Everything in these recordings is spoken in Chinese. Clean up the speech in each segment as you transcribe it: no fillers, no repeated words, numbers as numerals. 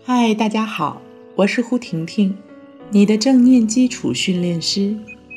嗨，大家好，我是胡婷婷，你的正念基础训练师。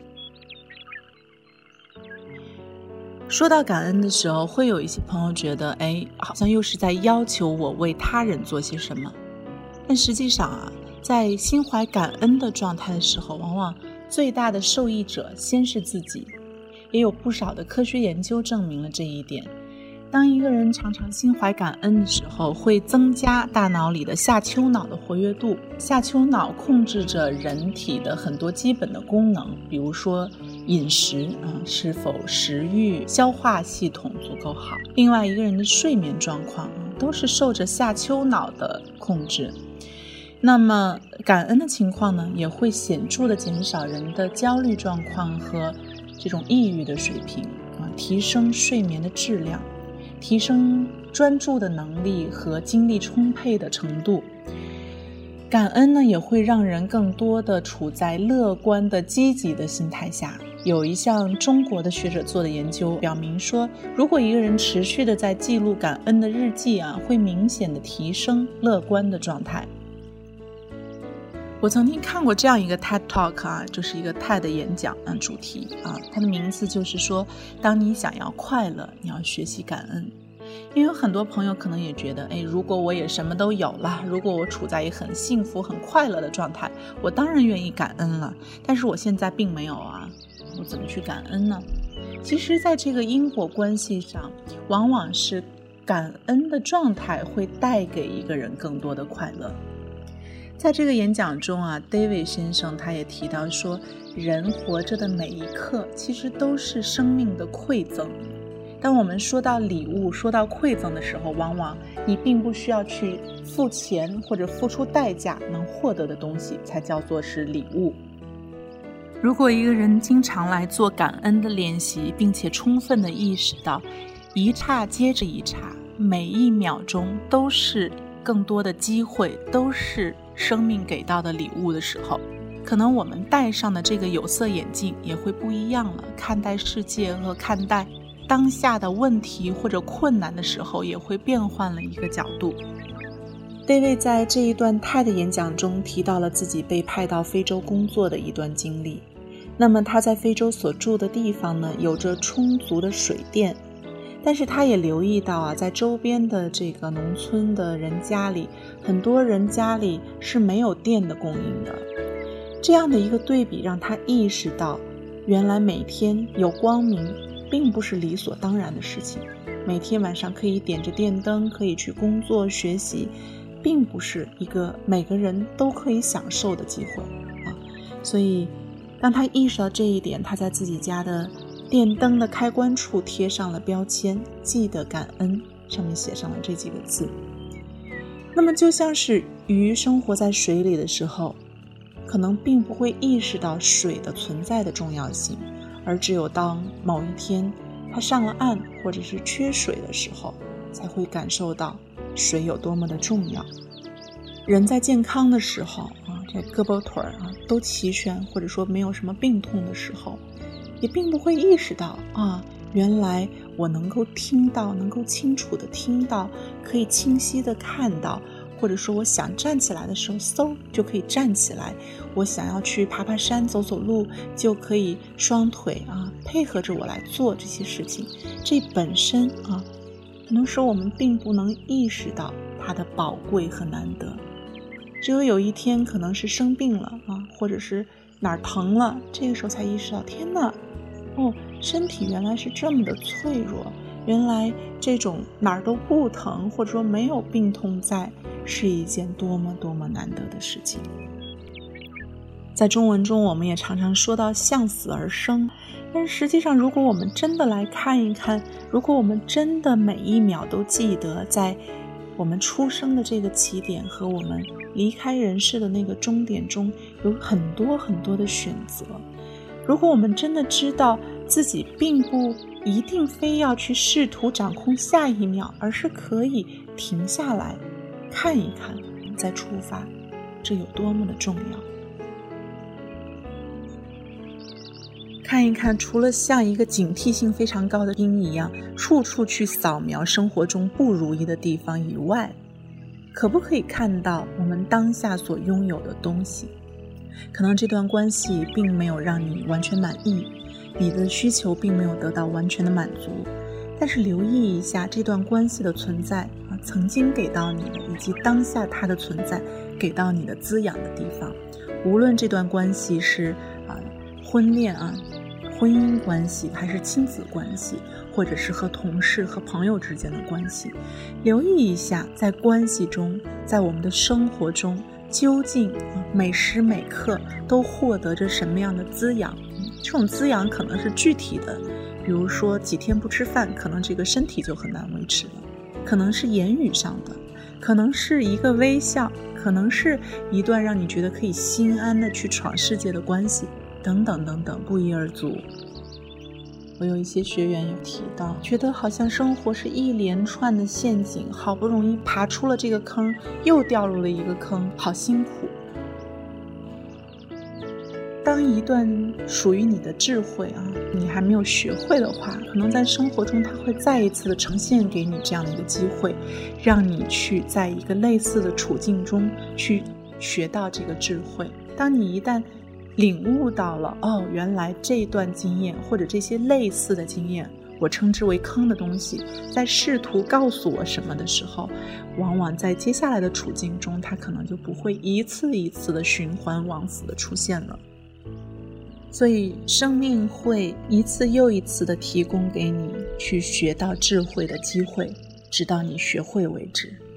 说到感恩的时候，会有一些朋友觉得，好像又是在要求我为他人做些什么。但实际上在心怀感恩的状态的时候，往往最大的受益者先是自己。也有不少的科学研究证明了这一点。当一个人常常心怀感恩的时候，会增加大脑里的下丘脑的活跃度。下丘脑控制着人体的很多基本的功能，比如说饮食是否食欲、消化系统足够好。另外一个人的睡眠状况都是受着下丘脑的控制。那么感恩的情况呢，也会显著的减少人的焦虑状况和这种抑郁的水平提升睡眠的质量，提升专注的能力和精力充沛的程度。感恩呢，也会让人更多的处在乐观的积极的心态下。有一项中国的学者做的研究表明说，如果一个人持续的在记录感恩的日记会明显的提升乐观的状态。我曾经看过这样一个 TED Talk 就是一个 TED 演讲主题它的名字就是说，当你想要快乐，你要学习感恩。因为有很多朋友可能也觉得，如果我也什么都有了，如果我处在一个很幸福很快乐的状态，我当然愿意感恩了，但是我现在并没有我怎么去感恩呢？其实在这个因果关系上，往往是感恩的状态会带给一个人更多的快乐。在这个演讲中David 先生他也提到说，人活着的每一刻其实都是生命的馈赠。当我们说到礼物，说到馈赠的时候，往往你并不需要去付钱或者付出代价能获得的东西才叫做是礼物。如果一个人经常来做感恩的练习，并且充分的意识到一刹接着一刹，每一秒钟都是更多的机会，都是生命给到的礼物的时候，可能我们戴上的这个有色眼镜也会不一样了，看待世界和看待当下的问题或者困难的时候也会变换了一个角度。David 在这一段TED演讲中提到了自己被派到非洲工作的一段经历。那么他在非洲所住的地方呢，有着充足的水电，但是他也留意到在周边的这个农村的人家里，很多人家里是没有电的供应的。这样的一个对比让他意识到，原来每天有光明并不是理所当然的事情。每天晚上可以点着电灯，可以去工作学习，并不是一个每个人都可以享受的机会所以当他意识到这一点，他在自己家的电灯的开关处贴上了标签，记得感恩，上面写上了这几个字。那么就像是鱼生活在水里的时候，可能并不会意识到水的存在的重要性，而只有当某一天它上了岸或者是缺水的时候，才会感受到水有多么的重要。人在健康的时候这胳膊腿都齐全，或者说没有什么病痛的时候，也并不会意识到原来我能够听到，能够清楚的听到，可以清晰的看到，或者说我想站起来的时候嗖就可以站起来，我想要去爬爬山走走路就可以双腿配合着我来做这些事情。这本身可能说我们并不能意识到它的宝贵和难得，只有一天可能是生病了或者是哪儿疼了，这个时候才意识到，天哪身体原来是这么的脆弱，原来这种哪儿都不疼，或者说没有病痛在，是一件多么多么难得的事情。在中文中我们也常常说到向死而生，但实际上如果我们真的来看一看，如果我们真的每一秒都记得在我们出生的这个起点和我们离开人世的那个终点中有很多很多的选择，如果我们真的知道自己并不一定非要去试图掌控下一秒，而是可以停下来看一看再出发，这有多么的重要。看一看，除了像一个警惕性非常高的鹰一样处处去扫描生活中不如意的地方以外， 可不可以看到我们当下所拥有的东西？可能这段关系并没有让你完全满意，你的需求并没有得到完全的满足，但是留意一下这段关系的存在曾经给到你的，以及当下它的存在给到你的滋养的地方。无论这段关系是婚恋婚姻关系，还是亲子关系，或者是和同事和朋友之间的关系，留意一下在关系中，在我们的生活中，究竟每时每刻都获得着什么样的滋养。这种滋养可能是具体的，比如说几天不吃饭，可能这个身体就很难维持了，可能是言语上的，可能是一个微笑，可能是一段让你觉得可以心安的去闯世界的关系，等等等等，不一而足。我有一些学员有提到，觉得好像生活是一连串的陷阱，好不容易爬出了这个坑，又掉入了一个坑，好辛苦。当一段属于你的智慧你还没有学会的话，可能在生活中它会再一次的呈现给你这样的一个机会，让你去在一个类似的处境中去学到这个智慧。当你一旦领悟到了原来这段经验或者这些类似的经验，我称之为坑的东西，在试图告诉我什么的时候，往往在接下来的处境中，它可能就不会一次一次的循环往复的出现了。所以生命会一次又一次的提供给你去学到智慧的机会，直到你学会为止。